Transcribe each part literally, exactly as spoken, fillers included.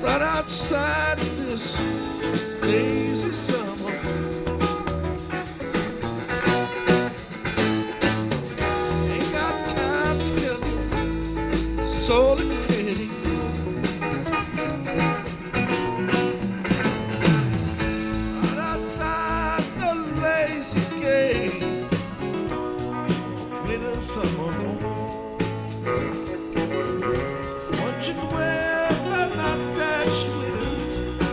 right outside this lazy summer. Ain't got time to get no soul and critic. Right outside the lazy gate, bitter summer. What you wear, not that sweet.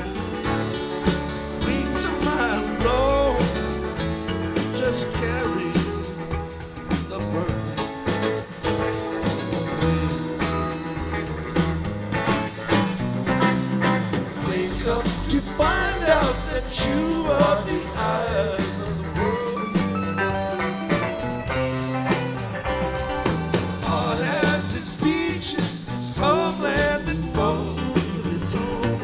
Wings of my road, just carry the burden. Wake up to find out that you are the eyes of the world. Heart has its beaches, its homeland and foes of its own.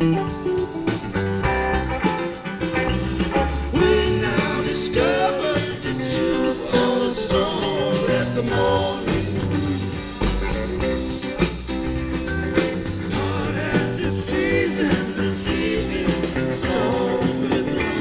We now discover that you are the song that the morning breeze. Heart has its seasons, its evenings, its songs of its own.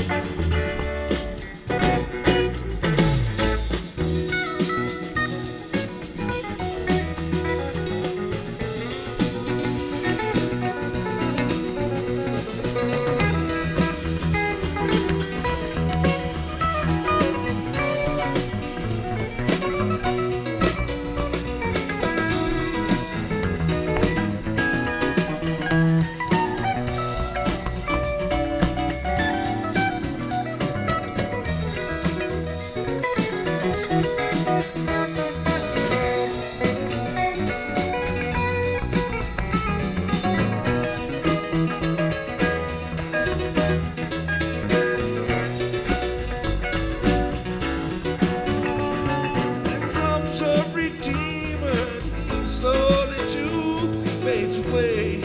There comes a redeemer, slowly too fades away.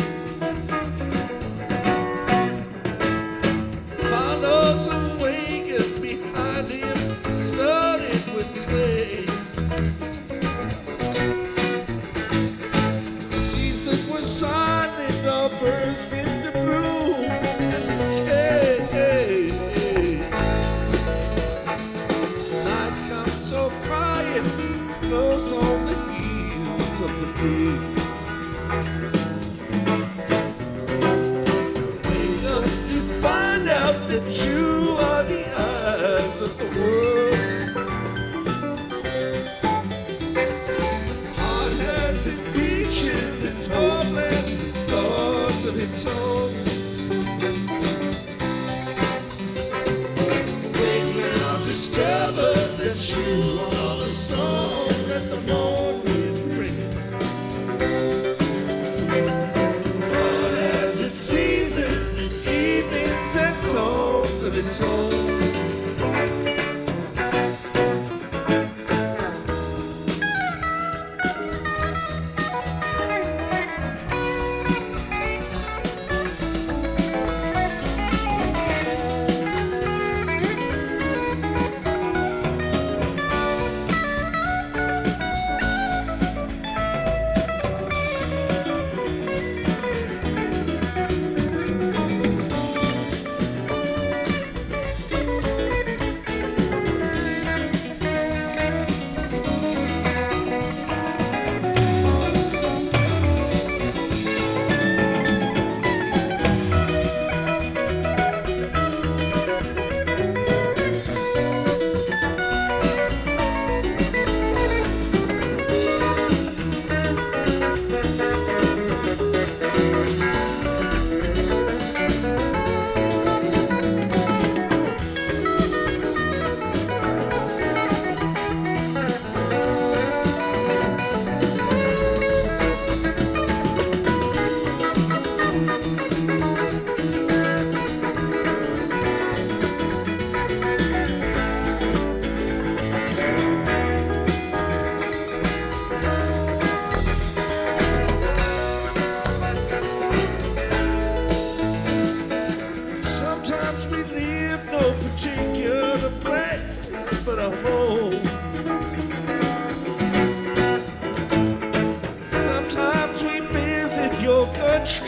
Follows awakened behind him, studded with clay. Seas that were silent all burst into bloom and decay. Night comes so quiet, it's close on the heels of the day. Wake up to find out that you are the eyes of the world. Heart has its beaches, its homeland, thoughts of its own. We now discover that you are the song that the morning brings. Heart has its seasons, its evenings, and songs of its own.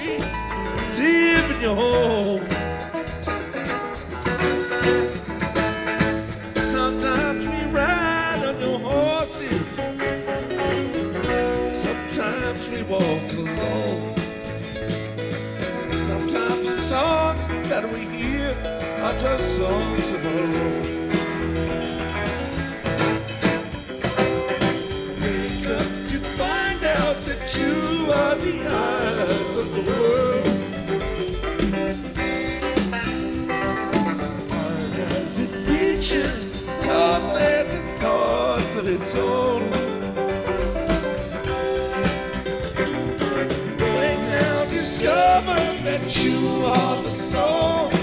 way, live in your home. Sometimes we ride on your horses, sometimes we walk alone. Sometimes the songs that we hear are just songs of our own. Wake up to find out that you are the eyes of the world. Heart as it reaches, chocolate and thoughts of its own. Discover that you are the soul